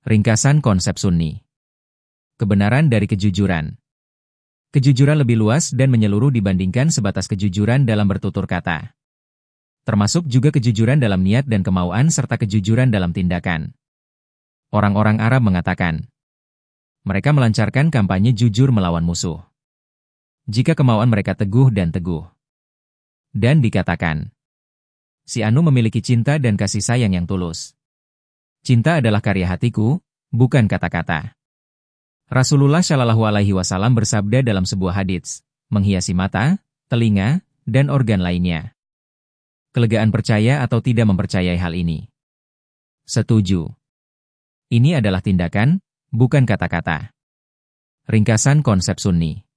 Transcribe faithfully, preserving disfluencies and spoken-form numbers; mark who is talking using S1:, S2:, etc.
S1: Ringkasan konsep Sunni. Kebenaran dari kejujuran. Kejujuran lebih luas dan menyeluruh dibandingkan sebatas kejujuran dalam bertutur kata. Termasuk juga kejujuran dalam niat dan kemauan serta kejujuran dalam tindakan. Orang-orang Arab mengatakan, mereka melancarkan kampanye jujur melawan musuh. Jika kemauan mereka teguh dan teguh. Dan dikatakan, si Anu memiliki cinta dan kasih sayang yang tulus. Cinta adalah karya hatiku, bukan kata-kata. Rasulullah Shallallahu Alaihi Wasallam bersabda dalam sebuah hadits, menghiasi mata, telinga, dan organ lainnya. Kelegaan percaya atau tidak mempercayai hal ini? Setuju. Ini adalah tindakan, bukan kata-kata. Ringkasan konsep Sunni.